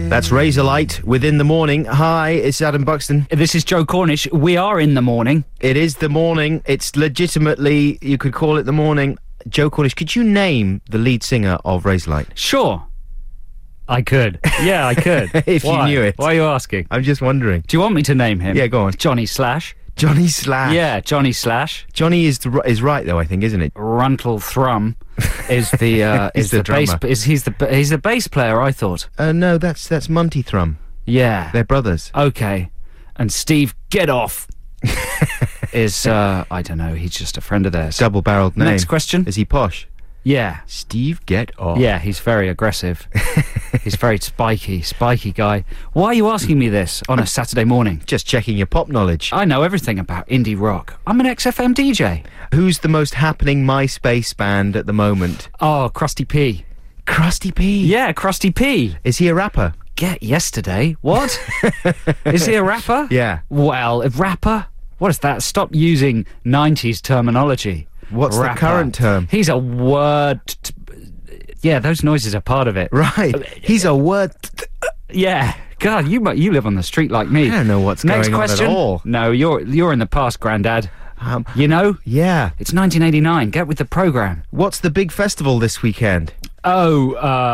That's Razorlight within the morning. Hi, it's Adam Buxton. This is Joe Cornish. We are in the morning. It is the morning. It's legitimately, you could call it the morning. Joe Cornish, could you name the lead singer of Razorlight? Sure. I could. Yeah, I could. If you knew it. Why are you asking? I'm just wondering. Do you want me to name him? Yeah, go on. Johnny Slash. Johnny Slash. Yeah, Johnny Slash. Johnny is right though, I think, isn't it? Runtle Thrum is the He's the bass. drummer. He's the bass player. I thought. No, that's Monty Thrum. Yeah, They're brothers. okay. And Steve Get Off is I don't know. He's just a friend of theirs. Double-barreled name. Next question. Is he posh? Yeah. Steve Get Off. Yeah, he's very aggressive. He's very spiky guy. Why are you asking me this on a Saturday morning? Just checking your pop knowledge. I know everything about indie rock. I'm an XFM DJ. Who's the most happening MySpace band at the moment? Oh, Krusty P. Krusty P. Yeah, Krusty P. Is he a rapper? Get yesterday. What? Is he a rapper? Yeah. Well, a rapper? What is that? Stop using 90s terminology. What's the current term? He's a word... Yeah, those noises are part of it. Right. He's a word... Yeah. God, you live on the street like me. I don't know what's Next going question. on at all. No, you're in the past, Grandad. You know? Yeah. It's 1989. Get with the program. What's the big festival this weekend? Oh,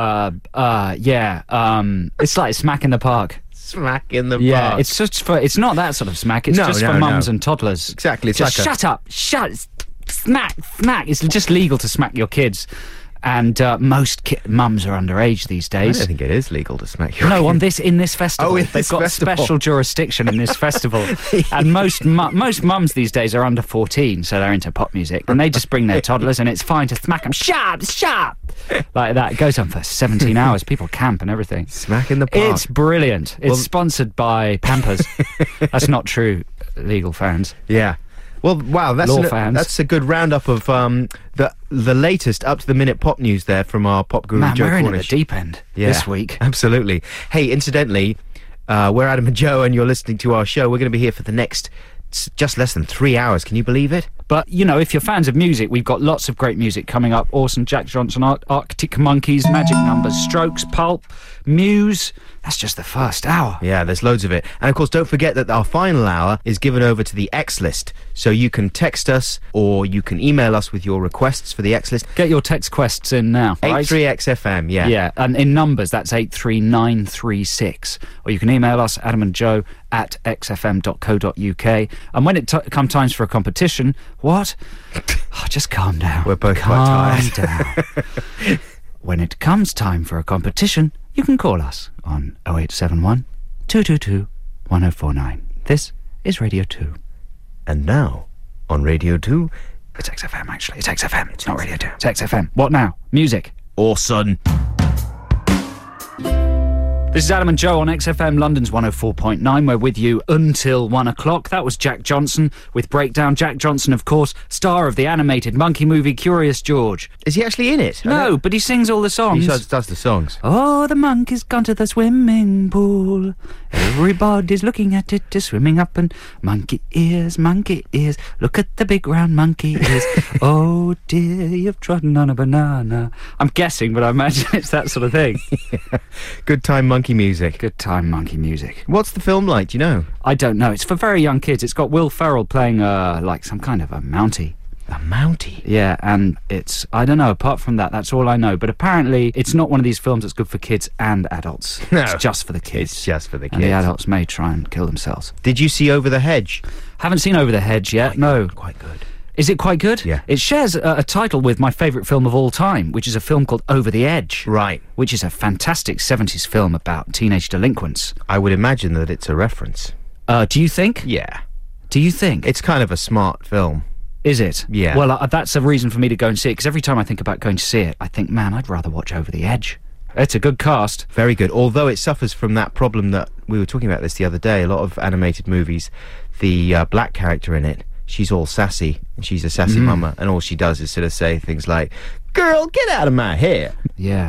yeah. It's like Smack in the Park. Smack in the Yeah, park. it's just for... It's not that sort of smack. It's just for mums and toddlers. Exactly. It's Just like shut up. Smack. It's just legal to smack your kids. And most mums are underage these I days. don't think it is legal to smack your No, kid. in this festival. Oh, in They've this got festival. special jurisdiction in this festival. And most mums these days are under 14, so they're into pop music. And they just bring their toddlers, and it's fine to smack them. Sharp! Like that. It goes on for 17 hours. People camp and everything. Smack in the park. It's brilliant. It's sponsored by Pampers. That's not true, legal fans. Yeah. Well, wow, fans. that's a good roundup of the latest up-to-the-minute pop news there from our pop guru, Man, Joe we're in at the Cornish. deep end this week. Absolutely. Hey, incidentally, we're Adam and Joe, and you're listening to our show. We're going to be here for the next just less than 3 hours. Can you believe it? But, you know, if you're fans of music, we've got lots of great music coming up. Orson, Jack Johnson, Arctic Monkeys, Magic Numbers, Strokes, Pulp, Muse. That's just the first hour. Yeah, there's loads of it. And of course, don't forget that our final hour is given over to the X List. So you can text us or you can email us with your requests for the X List. Get your text quests in now, right? 83XFM, yeah. Yeah, and in numbers, that's 83936. Or you can email us, adamandjoe@xfm.co.uk. And when it comes times for a competition, what? Oh, just calm down. We're both quite tired. Down. When it comes time for a competition, you can call us on 0871 222 1049. This is Radio 2. And now, on Radio 2... It's XFM, actually. It's XFM. It's not Radio 2. It's XFM. What now? Music. Orson. This is Adam and Joe on XFM London's 104.9. We're with you until 1 o'clock. That was Jack Johnson with Breakdown. Jack Johnson, of course, star of the animated monkey movie Curious George. Is he actually in it? No, but he sings all the songs. He does the songs. Oh, the monkey's gone to the swimming pool. Everybody's looking at it, is swimming up and monkey ears, look at the big round monkey ears. Oh dear, you've trodden on a banana. I'm guessing, but I imagine it's that sort of thing. Good time monkey music. Good time monkey music. What's the film like, do you know? I don't know. It's for very young kids. It's got Will Ferrell playing like some kind of a Mountie. A Mountie? Yeah, and it's, I don't know, apart from that, that's all I know. But apparently, it's not one of these films that's good for kids and adults. No. It's just for the kids. It's just for the kids. And the adults may try and kill themselves. Did you see Over the Hedge? Haven't seen Over the Hedge yet, no. Quite good. Is it quite good? Yeah. It shares a title with my favourite film of all time, which is a film called Over the Edge. Right. Which is a fantastic 70s film about teenage delinquents. I would imagine that it's a reference. Do you think? Yeah. Do you think? It's kind of a smart film. Is it? Yeah. Well, that's a reason for me to go and see it, because every time I think about going to see it, I think, man, I'd rather watch Over the Edge. It's a good cast. Very good. Although it suffers from that problem that we were talking about this the other day. A lot of animated movies, the black character in it, she's all sassy. She's a sassy mama, and all she does is sort of say things like, "Girl, get out of my hair." Yeah.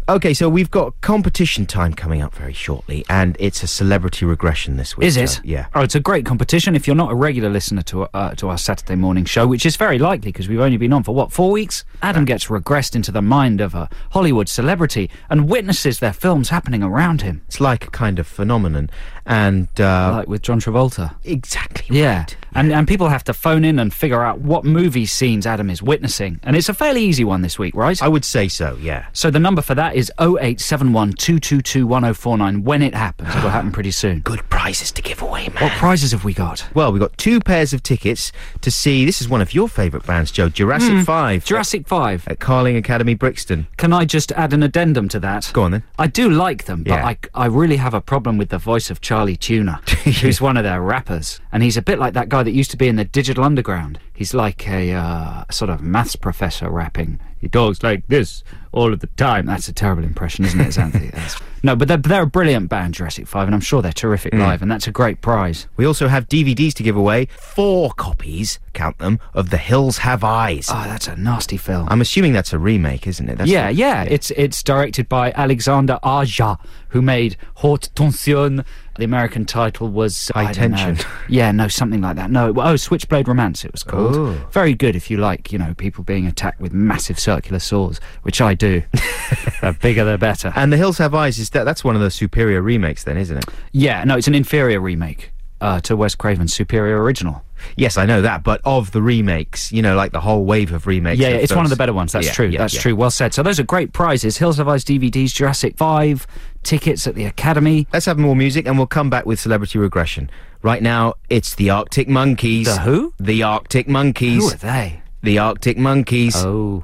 Okay, so we've got competition time coming up very shortly, and it's a celebrity regression this week. Is it? Joe. Yeah. Oh, it's a great competition. If you're not a regular listener to our Saturday morning show, which is very likely because we've only been on for, 4 weeks? Adam gets regressed into the mind of a Hollywood celebrity and witnesses their films happening around him. It's like a kind of phenomenon, and... Like with John Travolta. Exactly Yeah. right. And people have to phone in and figure out what movie scenes Adam is witnessing. And it's a fairly easy one this week, right? I would say so, yeah. So the number for that is 0871 222 1049 when it happens. It'll happen pretty soon. Good prizes to give away, man. What prizes have we got? Well, we've got 2 pairs of tickets to see, this is one of your favourite bands, Joe, Jurassic 5. Jurassic 5. At Carling Academy, Brixton. Can I just add an addendum to that? Go on then. I do like them, but Yeah. I really have a problem with the voice of Charlie Tuna, who's one of their rappers. And he's a bit like that guy that used to be in the Digital Underground. He's like a sort of maths professor rapping. He talks like this all of the time. That's a terrible impression, isn't it, Xanthi? No, but they're a brilliant band, Jurassic 5, and I'm sure they're terrific live, and that's a great prize. We also have DVDs to give away, 4 copies, count them, of The Hills Have Eyes. Oh, that's a nasty film. I'm assuming that's a remake, isn't it? That's Yeah. It's directed by Alexander Aja, who made Haute Tension. The American title was High I don't know. Tension. Yeah, no, something like that. No, Switchblade Romance it was called. Oh. Very good if you like, people being attacked with massive circular swords, which I do. The bigger the better. And The Hills Have Eyes, that's one of the superior remakes then, isn't it? Yeah, no, it's an inferior remake to Wes Craven's superior original. Yes, I know that, but of the remakes, like the whole wave of remakes. Yeah, of it's those. one of the better ones. That's true. That's true. Well said. So those are great prizes. Hills Have Eyes DVDs, Jurassic 5, tickets at the Academy. Let's have more music and we'll come back with Celebrity Regression. Right now, it's the Arctic Monkeys. The who? The Arctic Monkeys. Who are they? The Arctic Monkeys. Oh.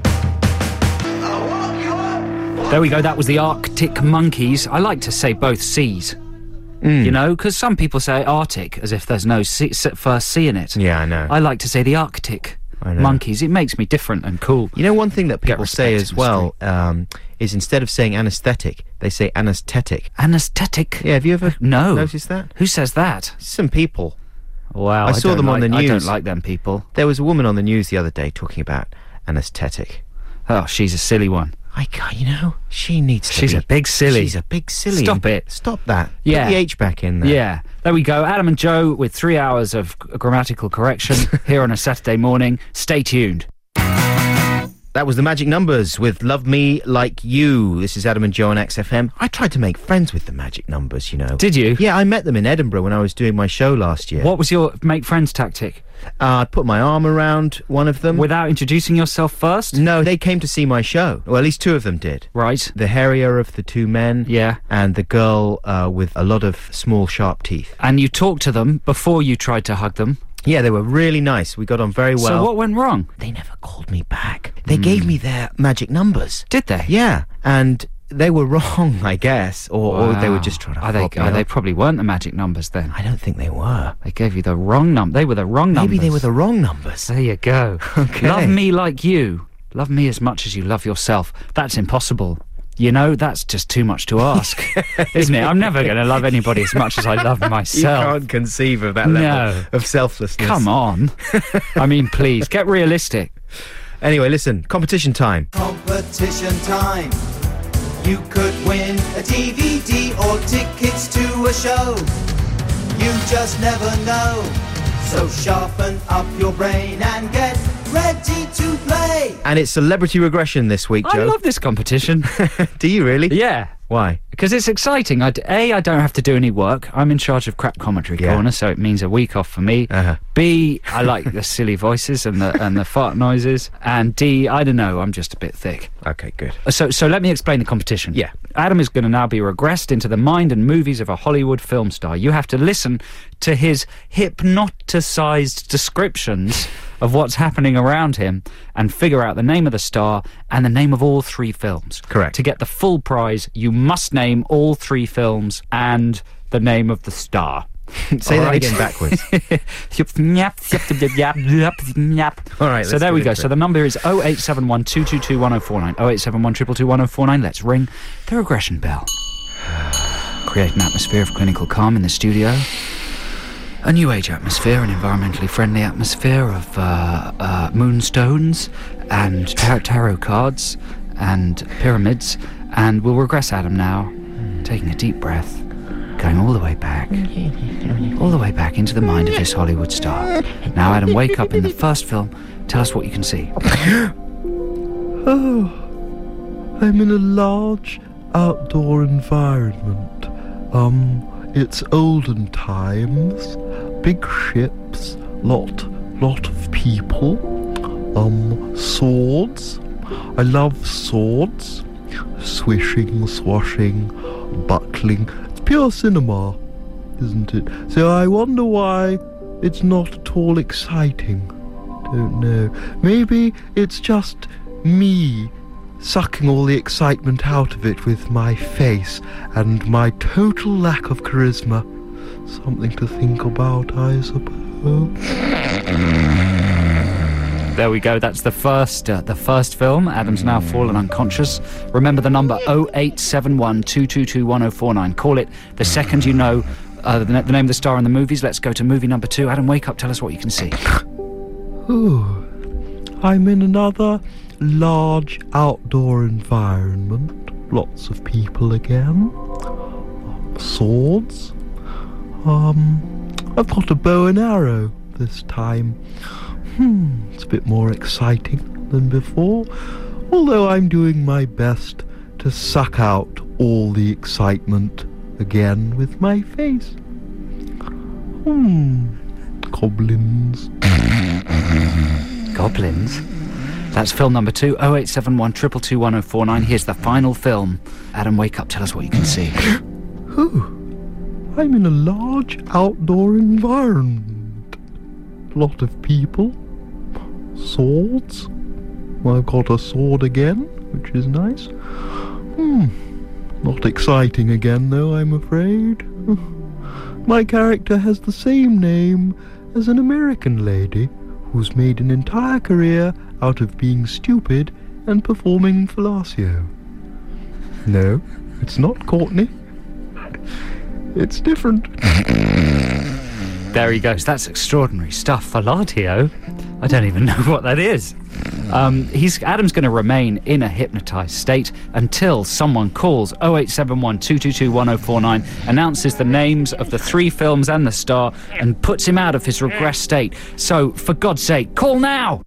There we go. That was the Arctic Monkeys. I like to say both C's. Because some people say Arctic as if there's no first C in it. Yeah, I know. I like to say the Arctic Monkeys. It makes me different and cool. You know, one thing that people say respect as in the well is instead of saying anaesthetic, they say anaesthetic. Anaesthetic? Yeah, have you ever noticed that? Who says that? Some people. Wow, I saw them on the news. I don't like them people. There was a woman on the news the other day talking about anaesthetic. Oh, she's a silly one. She needs to She's be. a big silly. She's a big silly. Stop it. Stop that. Yeah. Put the H back in there. Yeah. There we go. Adam and Joe with 3 hours of grammatical correction here on a Saturday morning. Stay tuned. That was the Magic Numbers with Love Me Like You. This is Adam and Joe on XFM. I tried to make friends with the Magic Numbers, Did you? Yeah, I met them in Edinburgh when I was doing my show last year. What was your make friends tactic? I put my arm around one of them. Without introducing yourself first? No, they came to see my show. Well, at least 2 of them did. Right. The hairier of the 2 men. Yeah. And the girl with a lot of small, sharp teeth. And you talked to them before you tried to hug them? Yeah, they were really nice. We got on very well. So what went wrong? They never called me back. They gave me their magic numbers. Did they? Yeah, and they were wrong, I guess, or they were just trying to fob me They off. probably weren't the magic numbers then. I don't think they were. They gave you the wrong number. They were the wrong numbers. Maybe they were the wrong numbers. There you go. Okay. Love me like you. Love me as much as you love yourself. That's impossible. That's just too much to ask, isn't it? I'm never going to love anybody as much as I love myself. You can't conceive of that level of selflessness. Come on. I mean, please, get realistic. Anyway, listen, competition time. Competition time. You could win a DVD or tickets to a show. You just never know. So sharpen up your brain and get ready to play. And it's Celebrity Regression this week, Joe. I love this competition. Do you really? Yeah. Why? Because it's exciting. I don't have to do any work. I'm in charge of Crap Commentary Corner, so it means a week off for me. B, I like the silly voices and the fart noises. And D, I don't know, I'm just a bit thick. Okay, good. So let me explain the competition. Yeah. Adam is going to now be regressed into the mind and movies of a Hollywood film star. You have to listen to his hypnotisized descriptions of what's happening around him and figure out the name of the star and the name of all 3 films. Correct. To get the full prize, you must name all 3 films and the name of the star. Say that again backwards. All right, so there we go. So the number is 0871 222 1049. 0871 222 1049. Let's ring the regression bell. Create an atmosphere of clinical calm in the studio. A new age atmosphere, an environmentally friendly atmosphere of moonstones and tarot cards and pyramids And we'll regress Adam now, taking a deep breath, going all the way back into the mind of this Hollywood star. Now, Adam, wake up in the first film. Tell us what you can see. Oh, I'm in a large outdoor environment. It's olden times, big ships, lot of people, swords. I love swords, swishing, swashing, buckling. It's pure cinema, isn't it? So I wonder why it's not at all exciting. Don't know. Maybe it's just me sucking all the excitement out of it with my face and my total lack of charisma. Something to think about, I suppose. There we go. That's the first film. Adam's now fallen unconscious. Remember the number 0871 222 1049. Call it the second you know the name of the star in the movies. Let's go to movie number 2. Adam, wake up. Tell us what you can see. Ooh, I'm in another large outdoor environment. Lots of people again. Swords. I've got a bow and arrow this time. It's a bit more exciting than before, although I'm doing my best to suck out all the excitement again with my face. Goblins. Goblins? That's film number 2, 0871 222 1049. Here's the final film. Adam, wake up, tell us what you can see. I'm in a large outdoor environment. Lot of people. Swords. I've got a sword again, which is nice. Not exciting again, though, I'm afraid. My character has the same name as an American lady who's made an entire career out of being stupid and performing fellatio. No, it's not Courtney. It's different. There he goes. That's extraordinary stuff. Fellatio? I don't even know what that is. Adam's going to remain in a hypnotised state until someone calls 0871 222 1049, announces the names of the 3 films and the star, and puts him out of his regressed state. So, for God's sake, call now!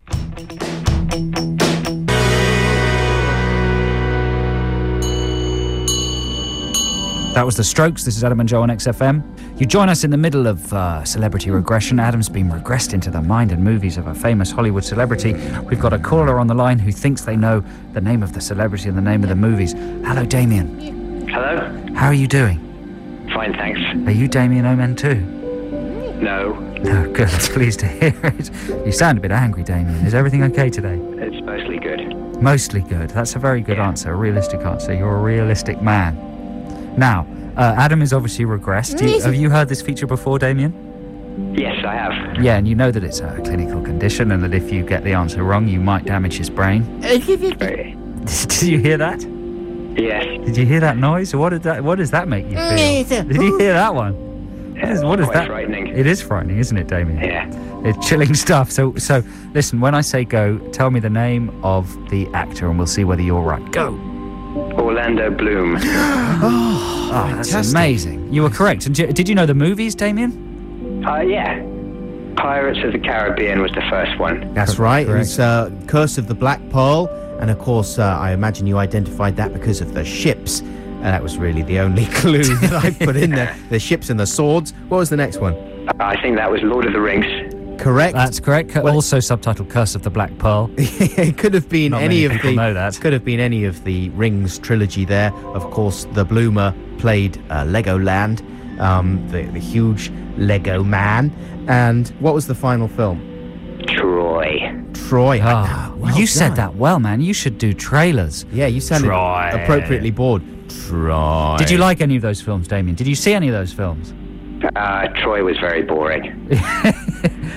That was The Strokes. This is Adam and Joe on XFM. You join us in the middle of celebrity regression. Adam's been regressed into the mind and movies of a famous Hollywood celebrity. We've got a caller on the line who thinks they know the name of the celebrity and the name of the movies. Hello, Damien. Hello. How are you doing? Fine, thanks. Are you Damien Omen too? No. No, good. Pleased to hear it. You sound a bit angry, Damien. Is everything okay today? It's mostly good. Mostly good. That's a very good answer, a realistic answer. You're a realistic man. Now, Adam is obviously regressed. Have you heard this feature before, Damien? Yes, I have. Yeah, and you know that it's a clinical condition and that if you get the answer wrong, you might damage his brain. Did you hear that? Yes. Did you hear that noise? What does that make you feel? Did you hear that one? What is that? Frightening. It is frightening, isn't it, Damien? Yeah. It's chilling stuff. So listen, when I say go, tell me the name of the actor and we'll see whether you're right. Go. Orlando Bloom. Oh, that's amazing. You were correct. And did you know the movies, Damien? Yeah. Pirates of the Caribbean was the first one. That's right. Correct. It was Curse of the Black Pearl. And of course, I imagine you identified that because of the ships. That was really the only clue that I put in there. The ships and the swords. What was the next one? I think that was Lord of the Rings. Correct. That's correct. Also subtitled Curse of the Black Pearl. It could have been any of the. Know that. Could have been any of the Rings trilogy. There, of course, the Bloomer played Legoland, the huge Lego man. And what was the final film? Troy. You said that well, man. You should do trailers. Yeah, you sounded appropriately bored. Troy. Did you like any of those films, Damien? Did you see any of those films? Troy was very boring.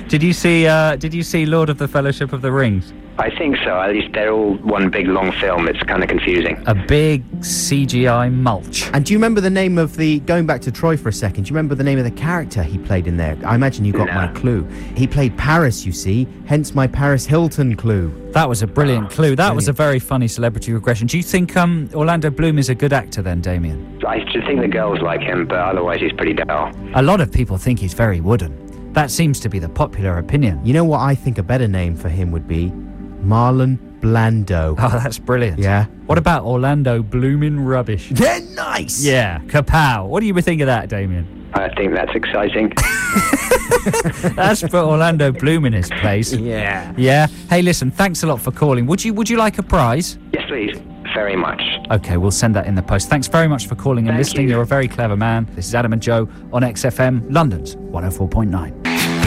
Did you see Lord of the Fellowship of the Rings? I think so. At least they're all one big long film. It's kind of confusing. A big CGI mulch. And do you remember the name of going back to Troy for a second, do you remember the name of the character he played in there? I imagine you got my clue. He played Paris, you see, hence my Paris Hilton clue. That was a brilliant clue. That was a very funny celebrity regression. Do you think Orlando Bloom is a good actor then, Damien? I should think the girls like him, but otherwise he's pretty dull. A lot of people think he's very wooden. That seems to be the popular opinion. You know what I think a better name for him would be? Marlon Blando. Oh, that's brilliant. Yeah. What about Orlando Bloomin' Rubbish? They're nice! Yeah, kapow. What do you think of that, Damien? I think that's exciting. That's put Orlando Bloom in his place. Yeah. Yeah. Hey, listen, thanks a lot for calling. Would you like a prize? Yes, please. Very much. Okay, we'll send that in the post. Thanks very much for calling and Thank listening. you. You're a very clever man. This is Adam and Joe on XFM, London's 104.9.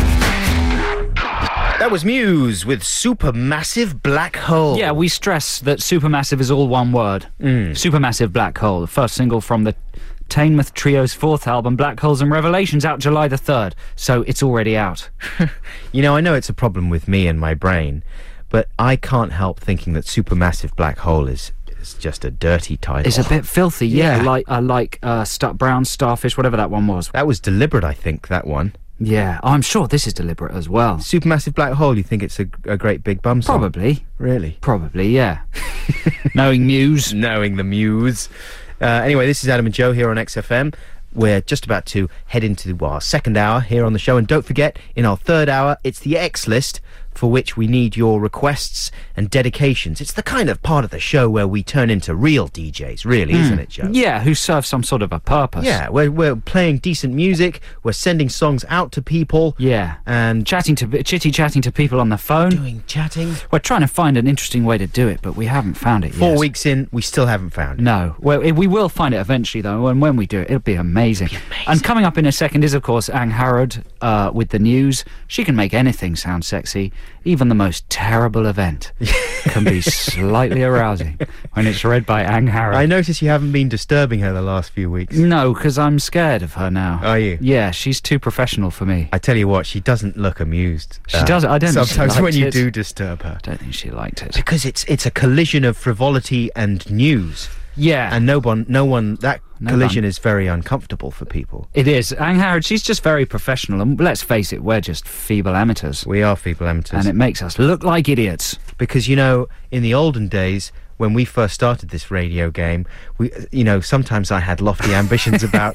That was Muse with Supermassive Black Hole. Yeah, we stress that Supermassive is all one word. Supermassive Black Hole, the first single from the Tainmouth Trio's fourth album, Black Holes and Revelations, out July the 3rd. So it's already out. You know, I know it's a problem with me and my brain, but I can't help thinking that Supermassive Black Hole is just a dirty title. It's a bit filthy, yeah. Yeah. Like Brown Starfish, whatever that one was. That was deliberate, I think, that one. Yeah, I'm sure this is deliberate as well. Supermassive Black Hole, you think it's a great big bum song? Probably. Really? Probably, yeah. Knowing Muse. Knowing the Muse. Anyway, this is Adam and Joe here on XFM. We're just about to head into our second hour here on the show. And don't forget, in our third hour, it's the X List, for which we need your requests and dedications. It's the kind of part of the show where we turn into real DJs, really, isn't it, Joe? Yeah, who serve some sort of a purpose. Yeah, we're playing decent music, we're sending songs out to people. Yeah. And chitty-chatting to people on the phone. doing chatting. We're trying to find an interesting way to do it, but we haven't found it yet. 4 weeks in, we still haven't found it. No. Well, we will find it eventually, though, and when we do it, it'll be amazing. And coming up in a second is, of course, Ang Harrod with the news. She can make anything sound sexy. Even the most terrible event can be slightly arousing when it's read by Ang Harrod. I notice you haven't been disturbing her the last few weeks. No, because I'm scared of her now. Are you? Yeah, she's too professional for me. I tell you what, she doesn't look amused. She doesn't. I don't think she sometimes when liked you it. do disturb her. I don't think she liked it. Because it's a collision of frivolity and news. Yeah. And no one that No collision one. is very uncomfortable for people. It is. Ang Harrod, she's just very professional, and let's face it, we're just feeble amateurs. We are feeble amateurs. And it makes us look like idiots. Because, you know, in the olden days, when we first started this radio game, sometimes I had lofty ambitions about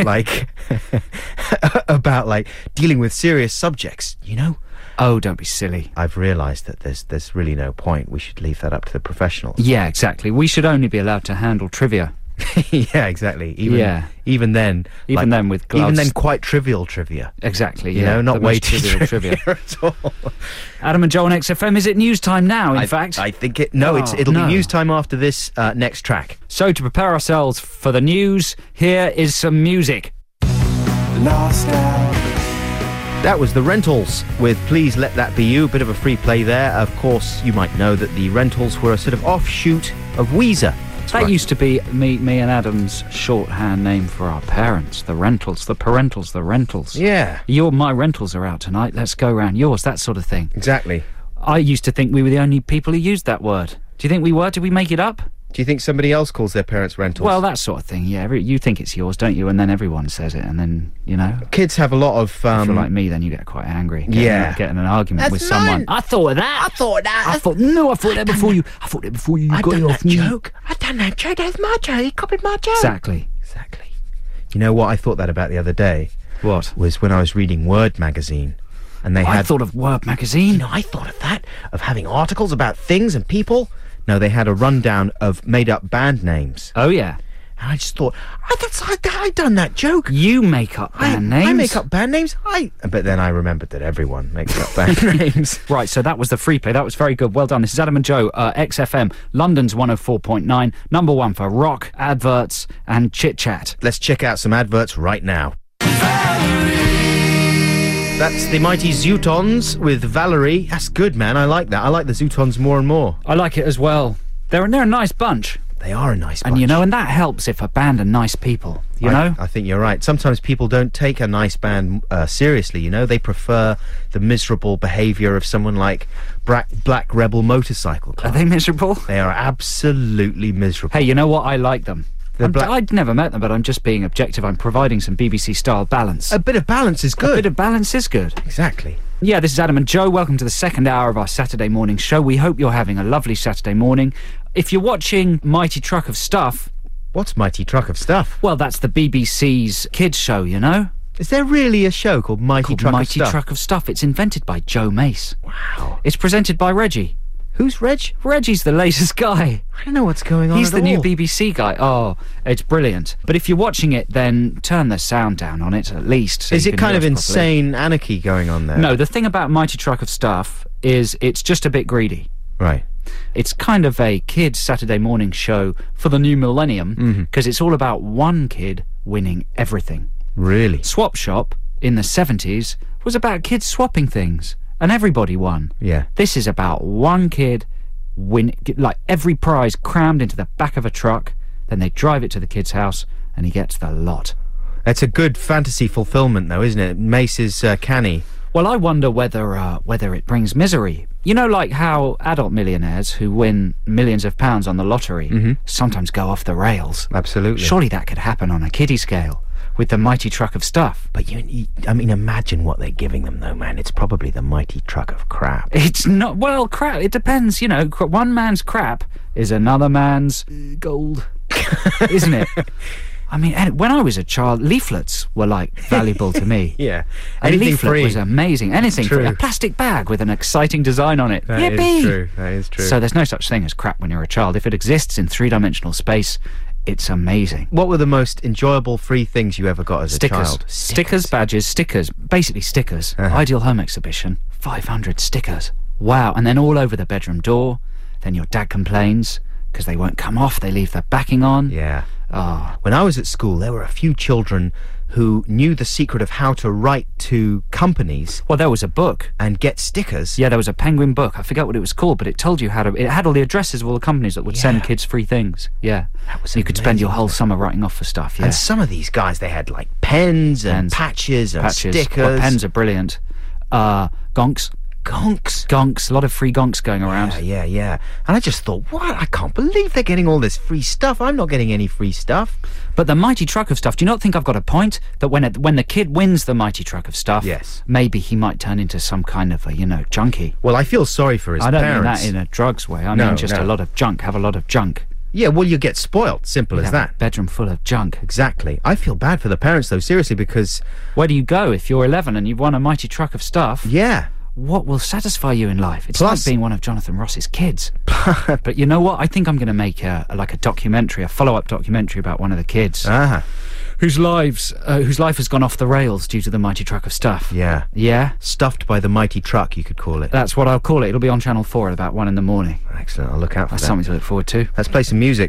dealing with serious subjects, you know? Oh, don't be silly. I've realised that there's really no point. We should leave that up to the professionals. Yeah, exactly. We should only be allowed to handle trivia. Yeah, exactly. Even then, Even then with gloves. Even then, quite trivial trivia. Exactly, You yeah. know, not the way most too trivial trivia. at all. Adam and Joe on XFM, is it news time now, in fact? I think it'll be news time after this next track. So to prepare ourselves for the news, here is some music. Lost out. That was the Rentals with Please Let That Be You. Bit of a free play there. Of course, you might know that the Rentals were a sort of offshoot of Weezer. That used to be me and Adam's shorthand name for our parents. The Rentals, the parentals, the Rentals. Yeah, My rentals are out tonight. Let's go round yours, that sort of thing. exactly. I used to think we were the only people who used that word. Do you think we were? Did we make it up? Do you think somebody else calls their parents Rentals? Well, that sort of thing, yeah. You think it's yours, don't you? And then everyone says it, and then, kids have a lot of... if you're like me, then you get quite angry. Getting an argument That's with someone. mine. I thought of that. I thought that before you. I thought that before you. You got it off me. I done that joke. That's my joke. He copied my joke. Exactly. You know what I thought that about the other day? What? Was when I was reading Word magazine. And they I had... thought of Word magazine. I thought of that, of having articles about things and people. No, they had a rundown of made-up band names. Oh, yeah. And I just thought, I done that joke. You make up band names. I make up band names. But then I remembered that everyone makes up band names. Right, so that was the free play. That was very good. Well done. This is Adam and Joe, XFM, London's 104.9, number one for rock, adverts, and chit-chat. Let's check out some adverts right now. That's the mighty Zootons with Valerie. That's good, man. I like that. I like the Zootons more and more. I like it as well. They're a nice bunch. They are a nice bunch. And, you know, and that helps if a band are nice people, you know? I think you're right. Sometimes people don't take a nice band seriously, you know? They prefer the miserable behaviour of someone like Black Rebel Motorcycle Club. Are they miserable? They are absolutely miserable. Hey, you know what? I like them. I'd never met them, but I'm just being objective. I'm providing some BBC-style balance. A bit of balance is good. A bit of balance is good. Exactly. Yeah, this is Adam and Joe. Welcome to the second hour of our Saturday morning show. We hope you're having a lovely Saturday morning. If you're watching Mighty Truck of Stuff... What's Mighty Truck of Stuff? Well, that's the BBC's kids show, you know? Is there really a show called Mighty Truck of Stuff? Mighty Truck of Stuff. It's invented by Joe Mace. Wow. It's presented by Reggie. Who's Reg? Reggie's the latest guy. I don't know what's going on. He's the new all. BBC guy. Oh, it's brilliant. But if you're watching it, then turn the sound down on it at least. So Is you it can kind of hear us insane anarchy going on there? properly. No, the thing about Mighty Truck of Stuff is it's just a bit greedy. Right. It's kind of a kids' Saturday morning show for the new millennium because it's all about one kid winning everything. Really? Swap Shop in the 70s was about kids swapping things and everybody won. Yeah. This is about one kid like every prize crammed into the back of a truck, then they drive it to the kid's house and he gets the lot. It's a good fantasy fulfillment, though, isn't it? Mace is canny. Well, I wonder whether it brings misery. You know, like how adult millionaires who win millions of pounds on the lottery sometimes go off the rails. Absolutely. Surely that could happen on a kiddie scale with the Mighty Truck of Stuff. But I mean, imagine what they're giving them, though, man. It's probably the Mighty Truck of Crap. It's not, well, crap, it depends, you know. One man's crap is another man's gold, isn't it? I mean, when I was a child, leaflets were, like, valuable to me. Yeah. A Anything leaflet free. was amazing. Anything True. free. A plastic bag with an exciting design on it. That Yippee! is true. That is true. So there's no such thing as crap when you're a child. If it exists in three-dimensional space, it's amazing. What were the most enjoyable free things you ever got as a child? Stickers, badges, stickers. Basically stickers. Ideal Home Exhibition. 500 stickers. Wow. And then all over the bedroom door. Then your dad complains because they won't come off. They leave the backing on. Yeah. Oh. When I was at school, there were a few children who knew the secret of how to write to companies Well, there was a book. and get stickers. Yeah, there was a Penguin book. I forget what it was called, but it told you how to... It had all the addresses of all the companies that would send kids free things. Yeah. That was You could spend your amazing, whole wasn't it? summer writing off for stuff, yeah. And some of these guys, they had like pens and patches and stickers. Well, pens are brilliant. Gonks. Gonks. A lot of free gonks going around. Yeah. And I just thought, what? I can't believe they're getting all this free stuff. I'm not getting any free stuff. But the Mighty Truck of Stuff, do you not think I've got a point? That when the kid wins the Mighty Truck of Stuff, Yes. maybe he might turn into some kind of a, junkie. Well, I feel sorry for his I don't parents. mean that in a drugs way. I No, mean just no. a lot of junk. Have a lot of junk. Yeah, well, you get spoilt. Simple as Have that. a bedroom full of junk. Exactly. I feel bad for the parents, though, seriously, because, Where do you go if you're 11 and you've won a Mighty Truck of Stuff? yeah. What will satisfy you in life? It's Plus- like being one of Jonathan Ross's kids. But you know what? I think I'm going to make a documentary, a follow-up documentary about one of the kids whose life has gone off the rails due to the Mighty Truck of Stuff. Yeah. Yeah? Stuffed by the Mighty Truck, you could call it. That's what I'll call it. It'll be on Channel 4 at about 1 in the morning. Excellent. I'll look out for That's that. something to look forward to. Let's play some music.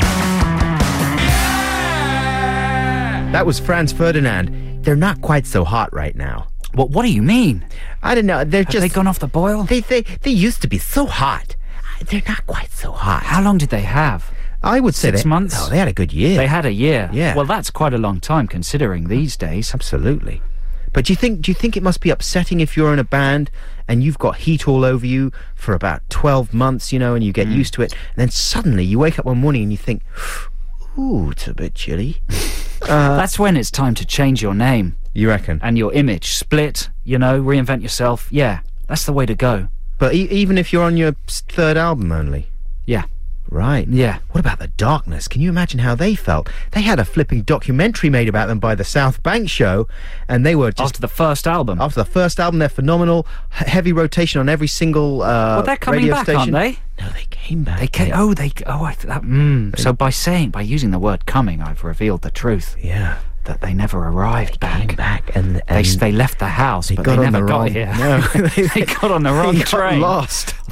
That was Franz Ferdinand. They're not quite so hot right now. What do you mean? I don't know. They're Have just... they gone off the boil? They used to be so hot. They're not quite so hot. How long did they have? I would say 6 months? No, they had a good year. They had a year. Yeah. Well, that's quite a long time considering these days. Absolutely. But do you think it must be upsetting if you're in a band and you've got heat all over you for about 12 months, and you get used to it, and then suddenly you wake up one morning and you think, ooh, it's a bit chilly. That's when it's time to change your name You reckon? and your image. Split, reinvent yourself. Yeah, that's the way to go. But even if you're on your third album only? Yeah. Right. Yeah. What about the Darkness? Can you imagine how they felt? They had a flipping documentary made about them by the South Bank Show, and they were just... After the first album. After the first album, they're phenomenal. Heavy rotation on every single Well, they're coming radio back, station. aren't they? No, they came back. They came. So by using the word coming, I've revealed the truth. Yeah. That they never arrived back. Came back and They left the house, but got they on never the got wrong- here. No, they got on the wrong they got train. lost.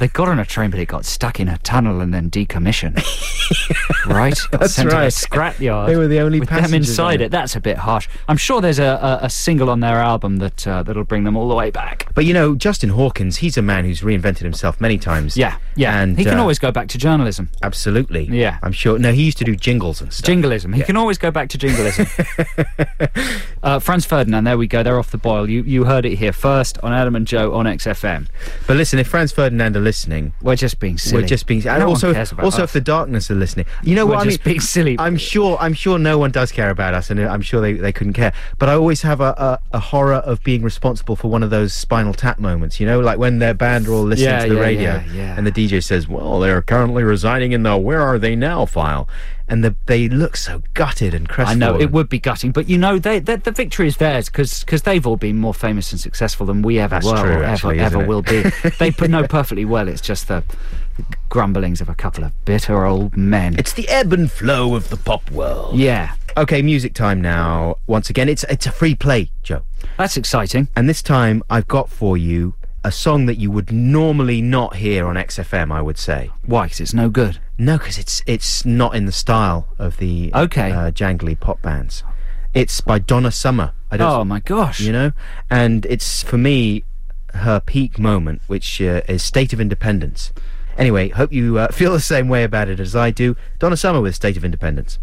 They got on a train, but it got stuck in a tunnel and then decommissioned. Right? Got That's sent to right. a scrapyard. They were the only with them passengers inside on it. That's a bit harsh. I'm sure there's a single on their album that'll bring them all the way back. But Justin Hawkins, he's a man who's reinvented himself many times. Yeah. And he can always go back to journalism. Absolutely. Yeah. I'm sure. No, he used to do jingles and stuff. Jingleism. He can always go back to jingleism. Franz Ferdinand, there we go. They're off the boil. You heard it here first on Adam and Joe on XFM. But listen, if Franz Ferdinand are listening, We're just being silly. we're just being. And No one also, cares about us. if the Darkness are listening, you know We're what I mean? just being silly. I'm sure no one does care about us, and I'm sure they couldn't care. But I always have a horror of being responsible for one of those Spinal Tap moments, like when their band are all listening to the radio, and the DJ says, "Well, they're currently residing in the Where Are They Now file," and they look so gutted and I crestfallen. know, it would be gutting, but the victory is theirs because they've all been more famous and successful than we ever That's were true, or actually, ever isn't it? will be. They know perfectly well it's just the grumblings of a couple of bitter old men. It's the ebb and flow of the pop world. Yeah, Okay, music time now. Once again, it's a free play, Joe. that's exciting. And this time I've got for you a song that you would normally not hear on XFM, I would say. Why? Because it's no good. No, because it's not in the style of the jangly pop bands. It's by Donna Summer. Oh my gosh. And it's, for me, her peak moment, which is State of Independence. Anyway, hope you feel the same way about it as I do. Donna Summer with State of Independence.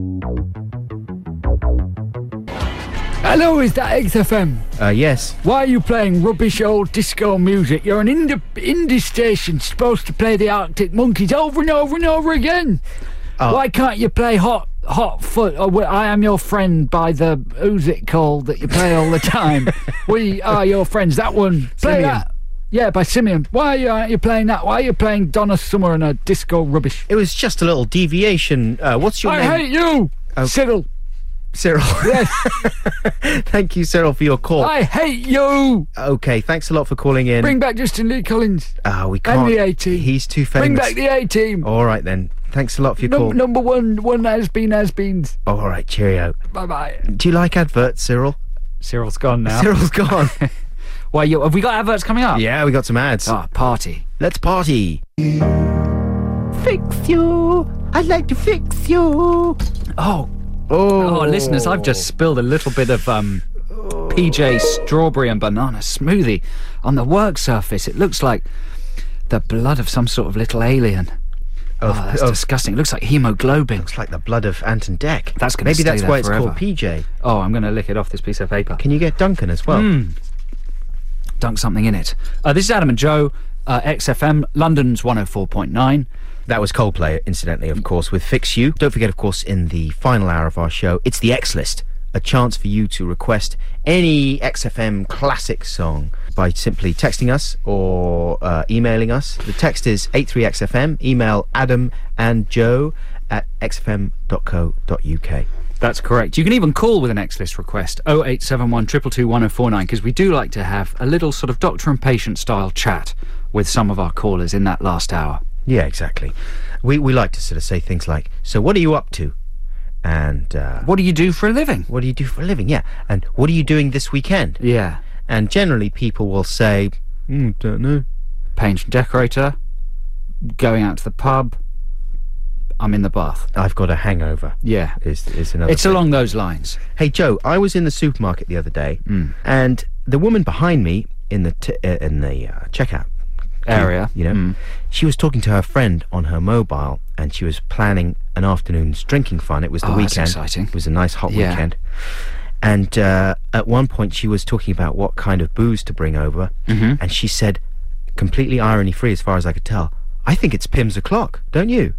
Hello, is that XFM? Yes. Why are you playing rubbish old disco music? You're an indie station supposed to play the Arctic Monkeys over and over and over again. Why can't you play Hot Foot or I Am Your Friend by the who's it called that you play all the time? We Are Your Friends, that one. Play Simeon. that. Yeah, by Simeon. Why aren't you playing that? Why are you playing Donna Summer and a disco rubbish? It was just a little deviation. What's your I name? hate you, Okay. Cyril. Cyril. Yes, Thank you, Cyril, for your call. I hate you. Okay, thanks a lot for calling in. Bring back Justin Lee Collins. We can't. And the A-Team. He's too famous. Bring back the A-Team. All right, then. Thanks a lot for your call. Number one has-beens. All right, cheerio. Bye-bye. Do you like adverts, Cyril? Cyril's gone now. Cyril's gone. Why, have we got adverts coming up? Yeah, we got some ads. Party. Let's party. Fix you. I'd like to fix you. Oh, listeners, I've just spilled a little bit of PJ strawberry and banana smoothie on the work surface. It looks like the blood of some sort of little alien. That's disgusting. It looks like hemoglobin. Looks like the blood of Ant and Dec. That's gonna Maybe stay that's there why it's forever. called PJ. Oh, I'm going to lick it off this piece of paper. Can you get Duncan as well? Dunk something in it. This is Adam and Joe, XFM, London's 104.9. That was Coldplay, incidentally, of course, with Fix You. Don't forget, of course, in the final hour of our show, it's the X List, a chance for you to request any XFM classic song by simply texting us or emailing us. The text is 83XFM, email adamandjoe@xfm.co.uk. That's correct. You can even call with an X-List request, 0871 222 1049, because we do like to have a little sort of doctor and patient style chat with some of our callers in that last hour. Yeah, exactly. We like to sort of say things like, so what are you up to? And What do you do for a living? what do you do for a living? Yeah. And what are you doing this weekend? Yeah. And generally people will say, don't know. Paint and decorator, going out to the pub, I'm in the bath. I've got a hangover. Yeah. Is another It's thing. along those lines. Hey, Joe, I was in the supermarket the other day, and the woman behind me in the checkout Area. she was talking to her friend on her mobile, and she was planning an afternoon's drinking fun. It was the Oh, that's weekend. exciting. It was a nice hot Yeah. weekend. And at one point, she was talking about what kind of booze to bring over, and she said, completely irony-free as far as I could tell, I think it's Pimm's O'Clock, don't you?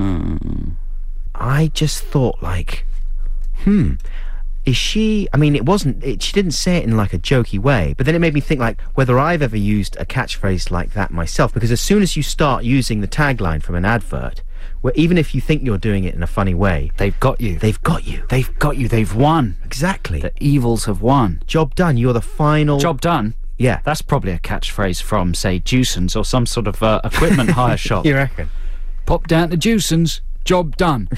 I just thought, like, is she... I mean, she didn't say it in, like, a jokey way, but then it made me think, like, whether I've ever used a catchphrase like that myself, because as soon as you start using the tagline from an advert, where even if you think you're doing it in a funny way, They've got you. they've got you. They've got you. They've won. Exactly. The evils have won. Job done. You're the final... Job done. Yeah. That's probably a catchphrase from, say, Jewson's or some sort of equipment hire shop. You reckon? Pop down to Jewson's. Job done.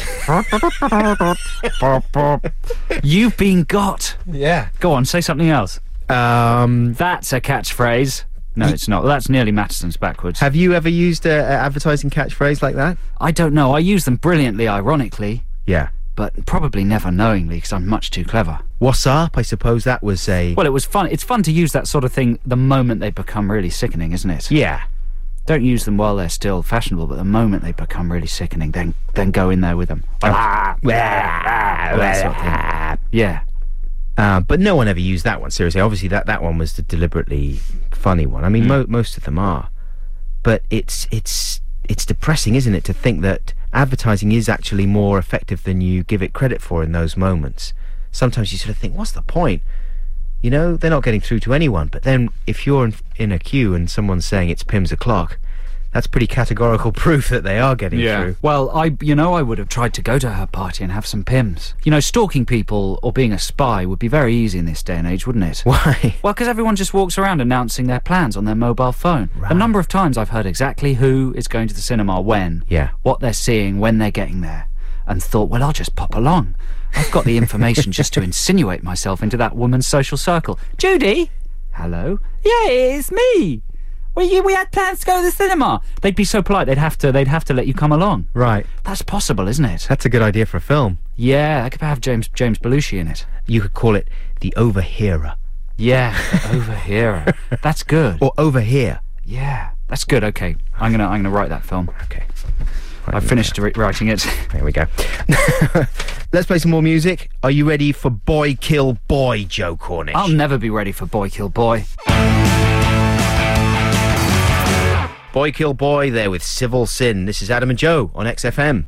You've been got. Yeah. Go on, say something else. That's a catchphrase. No, it's not. Well, that's nearly Mattison's backwards. Have you ever used an advertising catchphrase like that? I don't know. I use them brilliantly, ironically, Yeah. but probably never knowingly because I'm much too clever. What's up? I suppose that was a... Well, it was fun. It's fun to use that sort of thing the moment they become really sickening, isn't it? Yeah. Don't use them while they're still fashionable, but the moment they become really sickening, then go in there with them. That sort of thing. Yeah. But no one ever used that one, seriously. Obviously, that one was the deliberately funny one. I mean, most of them are. But it's depressing, isn't it, to think that advertising is actually more effective than you give it credit for in those moments. Sometimes you sort of think, what's the point? You know, they're not getting through to anyone. But then if you're in a queue and someone's saying it's Pimm's o'clock, that's pretty categorical proof that they are getting through. Well, I would have tried to go to her party and have some Pims. You know, stalking people or being a spy would be very easy in this day and age, wouldn't it? Why? Well, because everyone just walks around announcing their plans on their mobile phone. Right. A number of times I've heard exactly who is going to the cinema when, Yeah. what they're seeing, when they're getting there, and thought, well, I'll just pop along. I've got the information just to insinuate myself into that woman's social circle. Judy? Hello? Yeah, it's me. We had plans to go to the cinema. They'd be so polite, they'd have to let you come along. Right. That's possible, isn't it? That's a good idea for a film. Yeah, I could have James Belushi in it. You could call it The Overhearer. Yeah, Overhearer. That's good. Or Overhear. Yeah, that's good. Okay, I'm gonna write that film. Okay. I've finished writing it. There we go. Let's play some more music. Are you ready for Boy Kill Boy, Joe Cornish? I'll never be ready for Boy Kill Boy. Boy Kill Boy there with Civil Sin. This is Adam and Joe on XFM.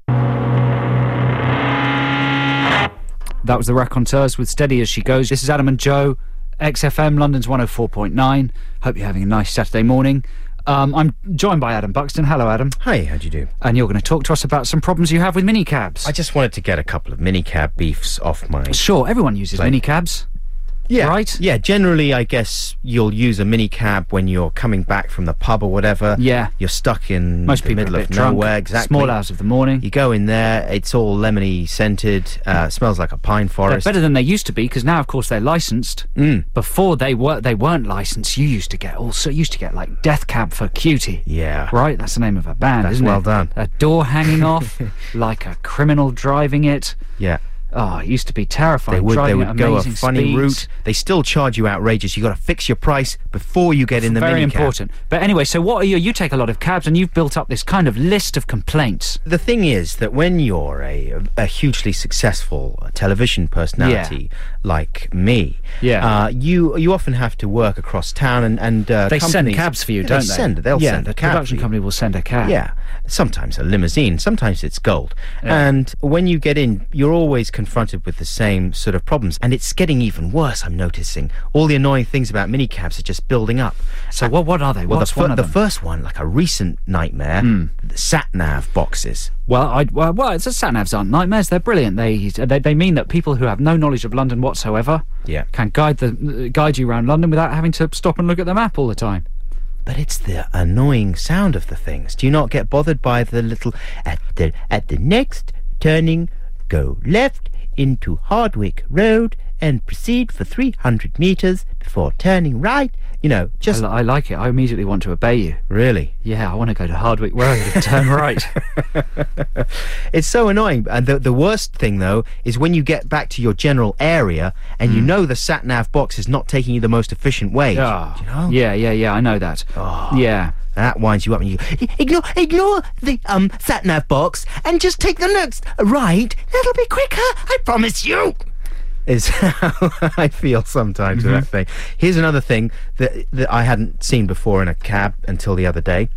That was the Raconteurs with Steady As She Goes. This is Adam and Joe, XFM, London's 104.9. Hope you're having a nice Saturday morning. I'm joined by Adam Buxton. Hello, Adam. Hi, how'd you do? And you're going to talk to us about some problems you have with minicabs. I just wanted to get a couple of minicab beefs off my... Sure, everyone uses minicabs. Yeah. Right? Yeah, generally, I guess you'll use a minicab when you're coming back from the pub or whatever. Yeah. You're stuck in Most the people middle are a bit of drunk. nowhere. Exactly. Small hours of the morning. You go in there, it's all lemony scented, smells like a pine They're forest. better than they used to be because now, of course, they're licensed. Before they weren't licensed. You used to get like Death Cab for Cutie. Yeah. Right, that's the name of a band, That's isn't well it? done. A door hanging off, like a criminal driving it. Yeah. Oh, it used to be terrifying. They would driving at go a amazing funny speeds. route. They still charge you outrageous. You got to fix your price before you get in the Very minicab. important. But anyway, so what are you take a lot of cabs and you've built up this kind of list of complaints. The thing is that when you're a hugely successful television personality like me, you often have to work across town and They send companies- cabs for you, Yeah, don't they? They'll send the a cab production for you. company will send a cab. Yeah, sometimes a limousine, sometimes it's gold. Yeah. And when you get in, you're always confronted with the same sort of problems. And it's getting even worse, I'm noticing. All the annoying things about minicabs are just building up. So what are they? Well, What's the one of them? first one, like a recent nightmare, the sat-nav boxes. Well, it's sat-navs aren't nightmares. They're brilliant. They mean that people who have no knowledge of London whatsoever can guide you around London without having to stop and look at the map all the time. But it's the annoying sound of the things. Do you not get bothered by the little at the next turning, go left into Hardwick Road and proceed for 300 metres before turning right? You know, just... I like it. I immediately want to obey you. Really? Yeah, I want to go to Hardwick Road and turn right. It's so annoying. And the worst thing, though, is when you get back to your general area and you know the sat-nav box is not taking you the most efficient way. Oh, You know? Yeah, I know that. Oh. Yeah. That winds you up and you ignore the sat-nav box and just take the next right. That'll be quicker, I promise you. Is how I feel sometimes with that thing. Here's another thing that I hadn't seen before in a cab until the other day.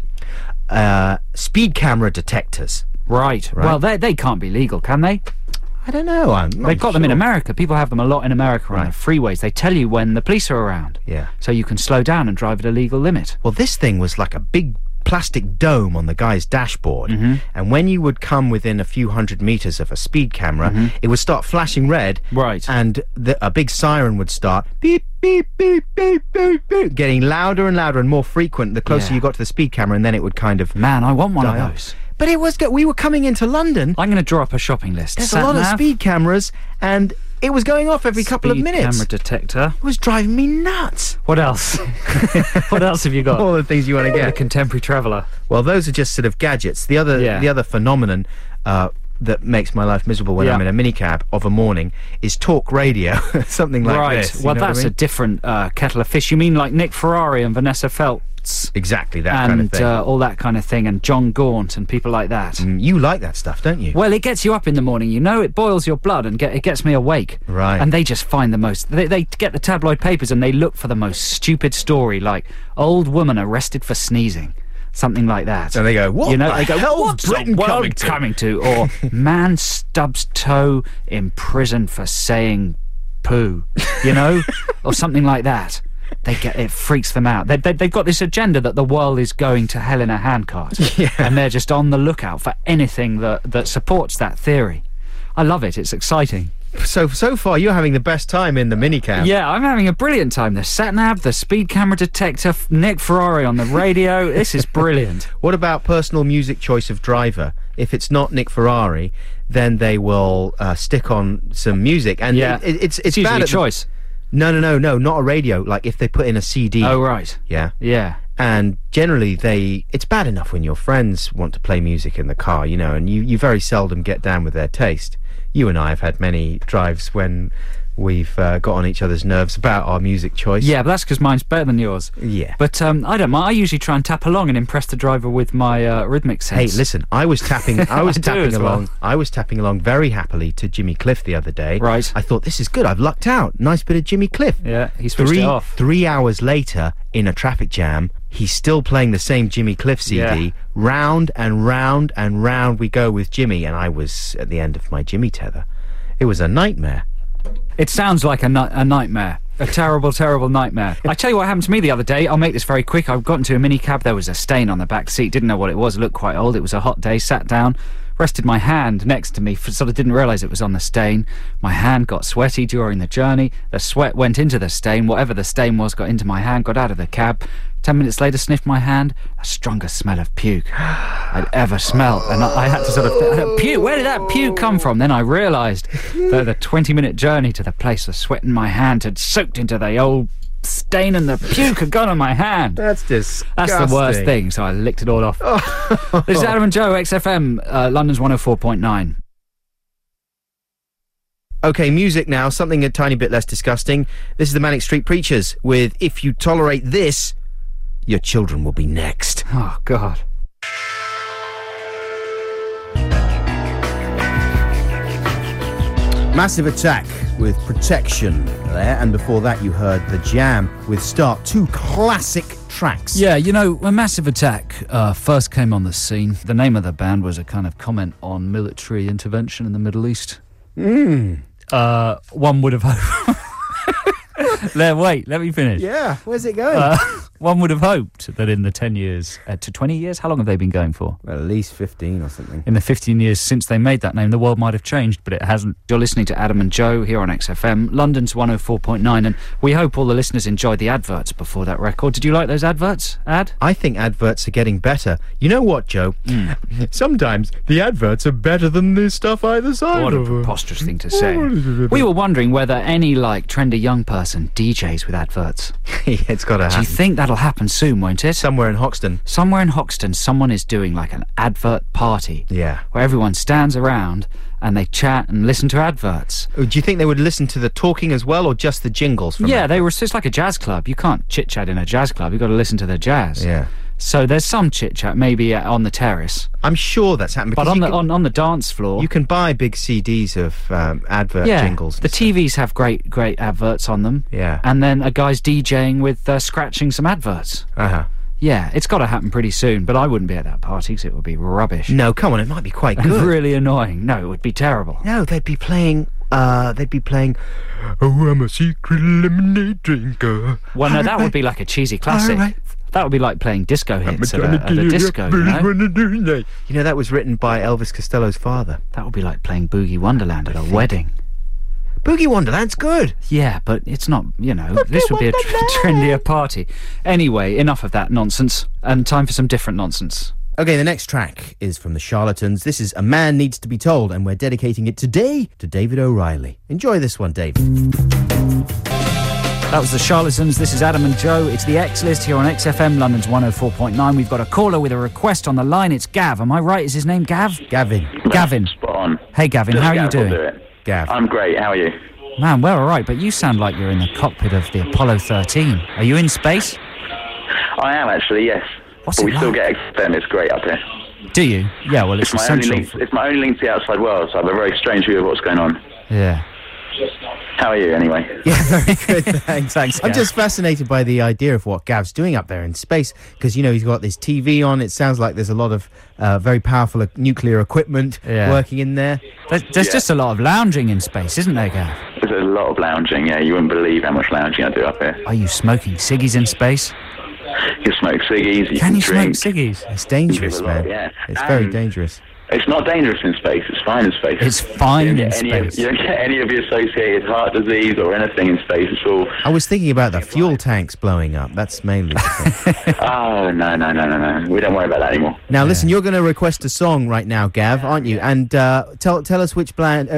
Speed camera detectors. Right. Well, they can't be legal, can they? I don't know. They've got them in America. People have them a lot in America on the freeways. They tell you when the police are around. Yeah. So you can slow down and drive at a legal limit. Well, this thing was like a big plastic dome on the guy's dashboard, and when you would come within a few hundred meters of a speed camera, it would start flashing red, Right. and a big siren would start beep beep beep beep beep beep, getting louder and louder and more frequent the closer Yeah. you got to the speed camera, and then it would kind of Man, I want one of die off. those. But we were coming into London. I'm going to draw up a shopping list. There's a lot of Sat-nav. speed cameras, and It was going off every couple of Speed minutes. camera detector. It was driving me nuts. What else? What else have you got? All the things you want to The get. contemporary traveller. Well, those are just sort of gadgets. The other phenomenon that makes my life miserable when I'm in a minicab of a morning is talk radio, something like this. Well, you know that's what I a mean? different kettle of fish. You mean like Nick Ferrari and Vanessa Feltz Exactly that and kind of thing. all that kind of thing, and John Gaunt and people like that. You like that stuff, don't you? Well, it gets you up in the morning, you know, it boils your blood and it gets me awake. Right. And they just find the most... They get the tabloid papers and they look for the most stupid story, like, old woman arrested for sneezing. Something like that. And they go, what You know, the they go, hell's what's Britain the world coming to?" Or man stubs toe in prison for saying poo, you know? Or something like that. It freaks them out. They've got this agenda that the world is going to hell in a handcart. Yeah. And they're just on the lookout for anything that supports that theory. I love it. It's exciting. So far, you're having the best time in the minicab. Yeah, I'm having a brilliant time. The sat-nav, the speed camera detector, Nick Ferrari on the radio. This is brilliant. What about personal music choice of driver? If it's not Nick Ferrari, then they will stick on some music. And it's usually bad a at choice. No, not a radio. Like if they put in a CD. Oh, right. Yeah. Yeah. And generally it's bad enough when your friends want to play music in the car, you know, and you very seldom get down with their taste. You and I have had many drives when we've got on each other's nerves about our music choice. Yeah, but that's because mine's better than yours. Yeah. But I don't mind. I usually try and tap along and impress the driver with my rhythmic sense. Hey, listen, I was tapping I do as well. along. I was tapping along very happily to Jimmy Cliff the other day. Right. I thought, this is good. I've lucked out. Nice bit of Jimmy Cliff. Yeah, he switched it off. 3 hours later, in a traffic jam, he's still playing the same Jimmy Cliff CD. Yeah. Round and round and round we go with Jimmy, and I was at the end of my Jimmy tether. It was a nightmare. It sounds like a nightmare. A terrible, terrible nightmare. I tell you what happened to me the other day. I'll make this very quick. I got into a minicab. There was a stain on the back seat. Didn't know what it was. It looked quite old. It was a hot day. Sat down. Rested my hand next to me. Sort of didn't realise it was on the stain. My hand got sweaty during the journey. The sweat went into the stain. Whatever the stain was got into my hand. Got out of the cab. 10 minutes later, sniffed my hand. The strongest smell of puke I'd ever smelled. And I had to sort of... puke? Where did that puke come from? Then I realised that the 20-minute journey to the place, the sweat in my hand had soaked into the old stain and the puke had gone on my hand. That's disgusting. That's the worst thing, so I licked it all off. This is Adam and Joe, XFM, London's 104.9. Okay, music now, something a tiny bit less disgusting. This is the Manic Street Preachers with If You Tolerate This, Your Children Will Be Next. Oh, God. Massive Attack with Protection there, and before that you heard The Jam with Start. Two classic tracks. Yeah, you know, when Massive Attack first came on the scene, the name of the band was a kind of comment on military intervention in the Middle East. One would have hoped... Wait, let me finish. Yeah, where's it going? One would have hoped that in the 10 years to 20 years, how long have they been going for? Well, at least 15 or something. In the 15 years since they made that name, the world might have changed, but it hasn't. You're listening to Adam and Joe here on XFM, London's 104.9, and we hope all the listeners enjoyed the adverts before that record. Did you like those adverts, Ad? I think adverts are getting better. You know what, Joe? Sometimes the adverts are better than the stuff either side What a of them. preposterous thing to say. We were wondering whether any, trendy young person DJs with adverts. Yeah, it's got to Do you happen. think that'll happen soon, won't it? Somewhere in Hoxton. Somewhere in Hoxton, someone is doing an advert party. Yeah. Where everyone stands around and they chat and listen to adverts. Do you think they would listen to the talking as well, or just the jingles from Yeah, adverts? it's like a jazz club. You can't chit-chat in a jazz club. You've got to listen to the jazz. Yeah. So there's some chit-chat, maybe on the terrace. I'm sure that's happened. But because on the dance floor... you can buy big CDs of advert jingles. The TVs have great adverts on them. Yeah. And then a guy's DJing with scratching some adverts. Uh-huh. Yeah, it's got to happen pretty soon, but I wouldn't be at that party because it would be rubbish. No, come on, it might be quite And good. really annoying. No, it would be terrible. No, they'd be playing, Oh, I'm a secret lemonade drinker. Well, no, that would be like a cheesy classic. All right. That would be like playing disco hits at a disco, you know? You know, that was written by Elvis Costello's father. That would be like playing Boogie Wonderland at a wedding. Boogie Wonderland's good. Yeah, but it's not, this would be a trendier party. Anyway, enough of that nonsense, and time for some different nonsense. Okay, the next track is from the Charlatans. This is A Man Needs to Be Told, and we're dedicating it today to David O'Reilly. Enjoy this one, Dave. That was the Charlatans. This is Adam and Joe. It's the X List here on XFM London's 104.9. We've got a caller with a request on the line. It's Gav. Am I right? Is his name Gav? Gavin. Gavin. Spot on. Hey, Gavin. How are you doing? Do it. Gav. I'm great. How are you? Man, we're all right, but you sound like you're in the cockpit of the Apollo 13. Are you in space? I am actually, yes. What's but it we still like? get XFM. It's great up here. Do you? Yeah, well, it's my only essential. link. It's my only link to the outside world, so I have a very strange view of what's going on. Yeah. How are you, anyway? Yeah, very good, thanks. Thanks, I'm Gav. just fascinated by the idea of what Gav's doing up there in space, because, you know, he's got this TV on. It sounds like there's a lot of very powerful nuclear equipment working in there. There's just a lot of lounging in space, isn't there, Gav? There's a lot of lounging, yeah. You wouldn't believe how much lounging I do up here. Are you smoking ciggies in space? You can smoke ciggies, you Can you drink. smoke ciggies? It's dangerous, You can do a lot, man. yeah. It's very And dangerous. It's not dangerous in space, it's fine in space. It's fine You don't in get space. You don't get any of the associated heart disease or anything in space at all. I was thinking about the fuel tanks blowing up. That's mainly the thing. Oh, no. We don't worry about that anymore. Now, listen, you're going to request a song right now, Gav, aren't you? And tell us which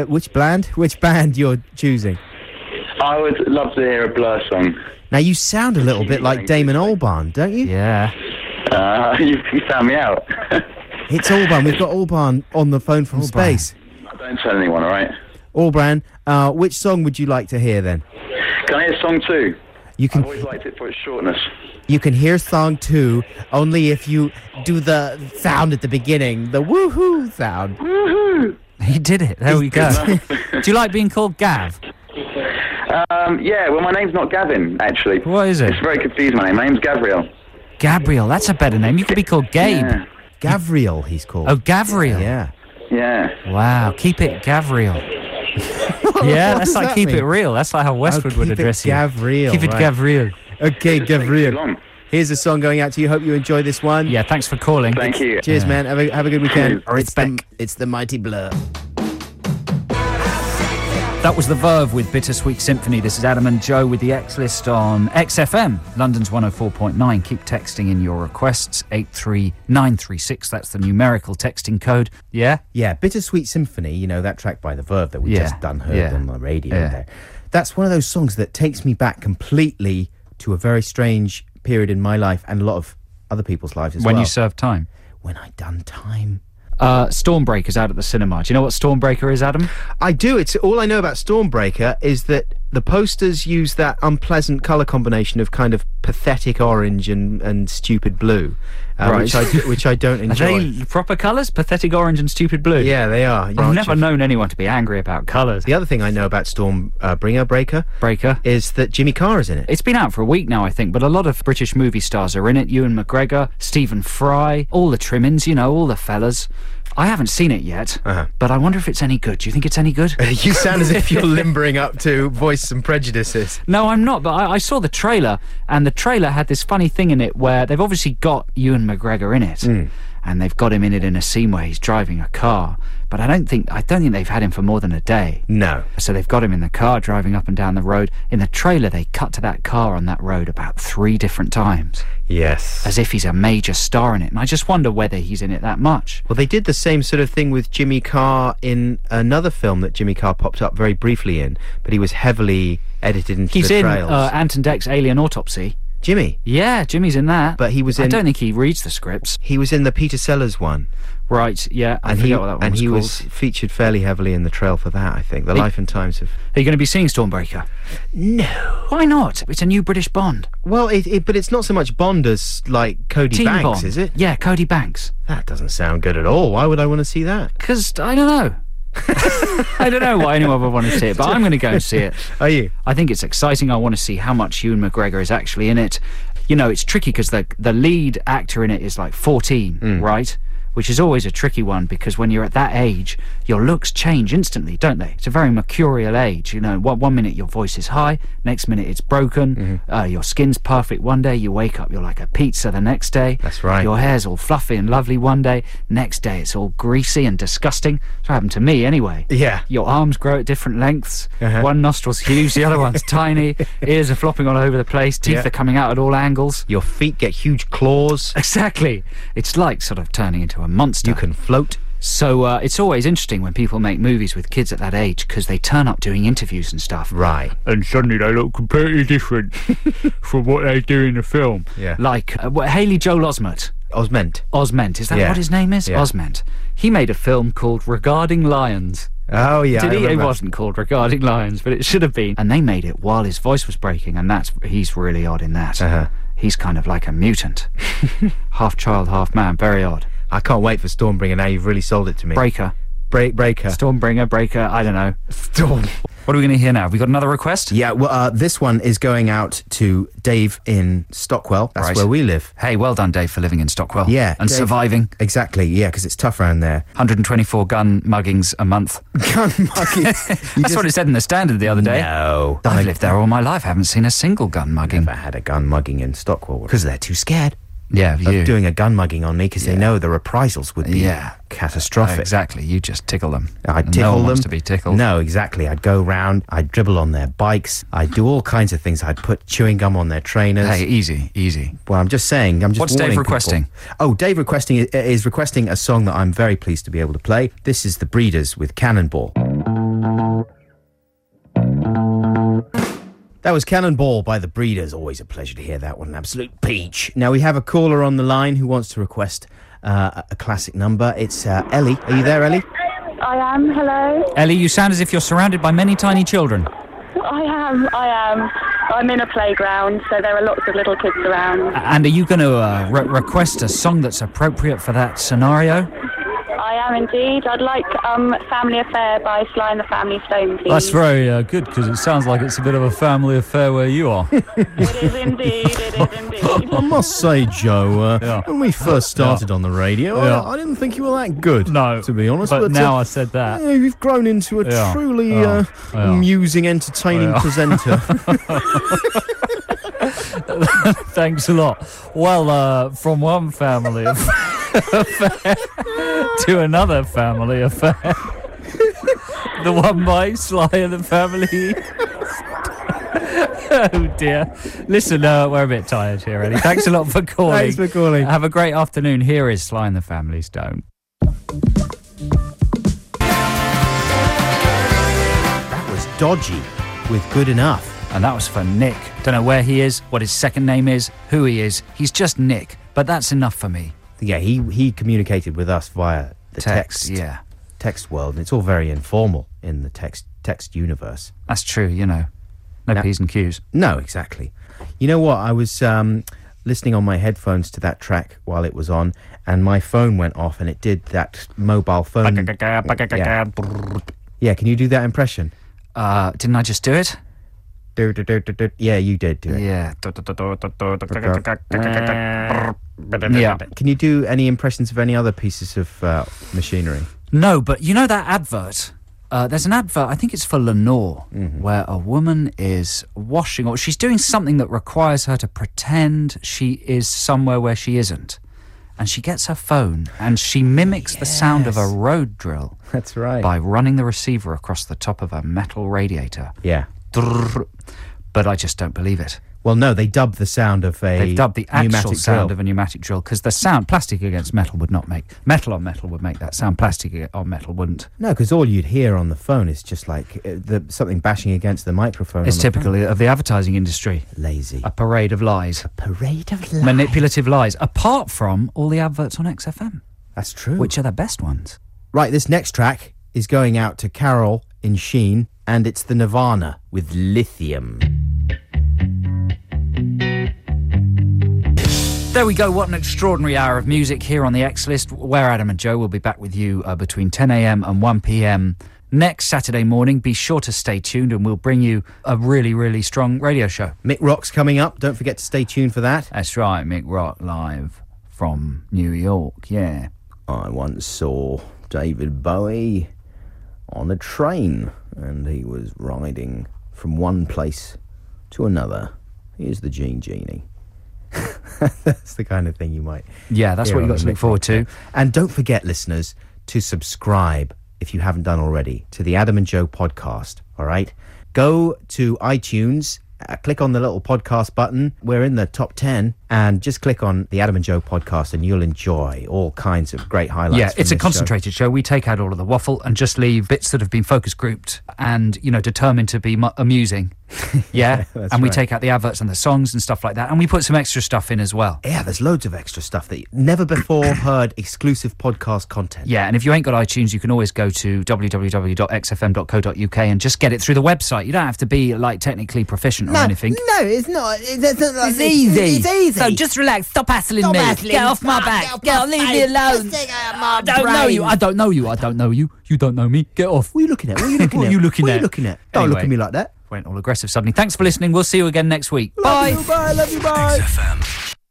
band you're choosing. I would love to hear a Blur song. Now, you sound a little bit like Damon Albarn, don't you? Yeah. You found me out. It's Albarn. We've got Albarn on the phone from space. Don't tell anyone, all right? Albarn, which song would you like to hear then? Can I hear song 2? You I've can always liked it for its shortness. you can hear song 2 only if you do the sound at the beginning, the woohoo sound. Woohoo! He did it. There we go. Do you like being called Gav? Yeah, well, my name's not Gavin, actually. What is it? It's very confused, my name. My name's Gabriel. Gabriel. That's a better name. You could be called Gabe. Yeah. Gavriel, he's called. Oh, Gavriel. Yeah. Yeah. Wow. Keep it Gavriel. What Yeah, that's does like that keep mean? it real. That's like how Westwood would keep it address you. Gavriel, Keep it right. Gavriel. Okay, It's taking too Gavriel. long. Here's a song going out to you. Hope you enjoy this one. Yeah, thanks for calling. Thank you. Cheers, man. Have a good weekend. Cheers. It's the mighty Blur. That was The Verve with Bittersweet Symphony. This is Adam and Joe with the X List on XFM, London's 104.9. Keep texting in your requests, 83936. That's the numerical texting code. Yeah? Yeah, Bittersweet Symphony, you know, that track by The Verve that we Yeah, just heard yeah, on the radio yeah. there. That's one of those songs that takes me back completely to a very strange period in my life and a lot of other people's lives as When well. you serve time. When I done time. Stormbreaker's out at the cinema. Do you know what Stormbreaker is, Adam? I do. It's all I know about Stormbreaker is that the posters use that unpleasant colour combination of kind of pathetic orange and stupid blue, Right. which I don't Are enjoy. they proper colours? Pathetic orange and stupid blue? Yeah, they are. I've never known anyone to be angry about colours. The other thing I know about Stormbreaker Breaker. is that Jimmy Carr is in it. It's been out for a week now, I think, but a lot of British movie stars are in it. Ewan McGregor, Stephen Fry, all the trimmings, you know, all the fellas. I haven't seen it yet, but I wonder if it's any good. Do you think it's any good? You sound as if you're limbering up to voice some prejudices. No, I'm not, but I saw the trailer, and the trailer had this funny thing in it where they've obviously got Ewan McGregor in it, and they've got him in it in a scene where he's driving a car, but I don't think they've had him for more than a day. No. So they've got him in the car driving up and down the road. In the trailer, they cut to that car on that road about 3 different times, Yes. as if he's a major star in it, and I just wonder whether he's in it that much. Well, they did the same sort of thing with Jimmy Carr in another film that Jimmy Carr popped up very briefly in, but he was heavily edited into He's the in trails. Anton Deck's Alien Autopsy. Jimmy. Yeah, Jimmy's in that. But he was I in- don't think he reads the scripts. He was in the Peter Sellers one. Right, yeah, I And forget what that one was he called. was featured fairly heavily in the trail for that, I think. The Life and Times of... Are you going to be seeing Stormbreaker? No. Why not? It's a new British Bond. Well, but it's not so much Bond as, like, Cody Teen Banks, Bond. is it? Yeah, Cody Banks. That doesn't sound good at all. Why would I want to see that? Because, I don't know. I don't know why anyone would want to see it, but I'm going to go and see it. Are you? I think it's exciting. I want to see how much Ewan McGregor is actually in it. You know, it's tricky because the lead actor in it is like 14, right? which is always a tricky one because when you're at that age, your looks change instantly, don't they? It's a very mercurial age. You know, one minute your voice is high, next minute it's broken, your skin's perfect one day, you wake up, you're like a pizza the next day. That's right. Your hair's all fluffy and lovely one day, next day it's all greasy and disgusting. That's what happened to me anyway. Yeah. Your arms grow at different lengths. One nostril's huge, the other one's tiny. Ears are flopping all over the place. Teeth are coming out at all angles. Your feet get huge claws. Exactly. It's like sort of turning into a monster. You can float. So it's always interesting when people make movies with kids at that age because they turn up doing interviews and stuff. Right. And suddenly they look completely different from what they do in the film. Yeah. Like Haley Joel Osment. Osment. Is that what his name is? Yeah. Osment. He made a film called Regarding Lions. Oh, yeah. Did he? It wasn't called Regarding Lions, but it should have been. And they made it while his voice was breaking, and he's really odd in that. He's kind of like a mutant. Half child, half man. Very odd. I can't wait for Stormbringer now. You've really sold it to me. Breaker. Breaker. Stormbringer, Breaker, I don't know. Storm. What are we going to hear now? Have we got another request? Yeah, well, this one is going out to Dave in Stockwell. That's where we live. Hey, well done, Dave, for living in Stockwell. Yeah. And Dave, surviving. Exactly, yeah, because it's tough around there. 124 gun muggings a month. Gun mugging. That's what it said in the Standard the other day. No. I've lived there all my life. I haven't seen a single gun mugging. Never had a gun mugging in Stockwell because they're too scared of doing a gun mugging on me because they know the reprisals would be catastrophic. Exactly. You just tickle them. I'd tickle no one them. wants to be tickled. No, exactly. I'd go round. I'd dribble on their bikes. I'd do all kinds of things. I'd put chewing gum on their trainers. Hey, easy. Well, I'm just saying. I'm just What's warning Dave requesting? People. Oh, Dave is requesting a song that I'm very pleased to be able to play. This is The Breeders with Cannonball. That was Cannonball by The Breeders. Always a pleasure to hear that one. An absolute peach. Now, we have a caller on the line who wants to request a classic number. It's Ellie. Are you there, Ellie? I am. Hello. Ellie, you sound as if you're surrounded by many tiny children. I am. I'm in a playground, so there are lots of little kids around. And are you going to request a song that's appropriate for that scenario? I am indeed. I'd like Family Affair by Sly and the Family Stone, please. That's very good, because it sounds like it's a bit of a family affair where you are. It is indeed. I must say, Joe, when we first started on the radio, I didn't think you were that good, to be honest. But now I said that. You've grown into a truly amusing, entertaining presenter. Thanks a lot. Well, from one family affair to another family affair. The one by Sly and the Family. Oh dear. Listen, we're a bit tired here, Eddie. Thanks a lot for calling. Thanks for calling. Have a great afternoon. Here is Sly and the Family Stone. That was Dodgy with Good Enough. And that was for Nick. Don't know where he is, what his second name is, who he is. He's just Nick, but that's enough for me. Yeah, he communicated with us via the text world, and it's all very informal in the text universe. That's true, No P's and Q's. No, exactly. You know what? I was listening on my headphones to that track while it was on, and my phone went off, and it did that mobile phone. Yeah, can you do that impression? Didn't I just do it? Yeah, you did do it. Yeah. Yeah. Can you do any impressions of any other pieces of machinery? No, but you know that advert? There's an advert, I think it's for Lenore, where a woman is washing, or she's doing something that requires her to pretend she is somewhere where she isn't. And she gets her phone and she mimics the sound of a road drill. That's right. By running the receiver across the top of a metal radiator. Yeah. But I just don't believe it. Well, no, they dubbed the sound of They've dubbed the actual sound of a pneumatic drill, because the sound, plastic against metal would not make... Metal on metal would make that sound, plastic on metal wouldn't. No, because all you'd hear on the phone is just like something bashing against the microphone. It's typical of the advertising industry. Lazy. A parade of lies. A parade of lies. Manipulative lies, apart from all the adverts on XFM. That's true. Which are the best ones. Right, this next track is going out to Carol in Sheen, and it's the Nirvana with Lithium. There we go. What an extraordinary hour of music here on the X List. Where Adam and Joe will be back with you between 10 a.m. and 1 p.m. next Saturday morning. Be sure to stay tuned and we'll bring you a really, really strong radio show. Mick Rock's coming up. Don't forget to stay tuned for that. That's right. Mick Rock live from New York. Yeah. I once saw David Bowie on a train, and he was riding from one place to another. Here's the Genie. That's the kind of thing you might... Yeah, that's what you've got to look forward to. And don't forget, listeners, to subscribe, if you haven't done already, to the Adam and Joe podcast, all right? Go to iTunes, click on the little podcast button. We're in the top 10, and just click on the Adam and Joe podcast, and you'll enjoy all kinds of great highlights. Yeah, it's a concentrated show. We take out all of the waffle and just leave bits that have been focus grouped and, determined to be amusing. Yeah, and we take out the adverts and the songs and stuff like that, and we put some extra stuff in as well. Yeah, there's loads of extra stuff that you never before heard exclusive podcast content. Yeah, and if you ain't got iTunes, you can always go to www.xfm.co.uk and just get it through the website. You don't have to be technically proficient or anything. No, it's not. It's easy. It's easy. So just relax. Stop hassling me. Get off my back. Leave me alone. I don't know you. I don't know you. I don't know you. You don't know me. Get off. What are you looking at? What are you looking What at? are you looking at? Don't look Anyway. at me like that. Went all aggressive suddenly. Thanks for listening. We'll see you again next week. Bye. Love you, bye. Love you, bye. XFM.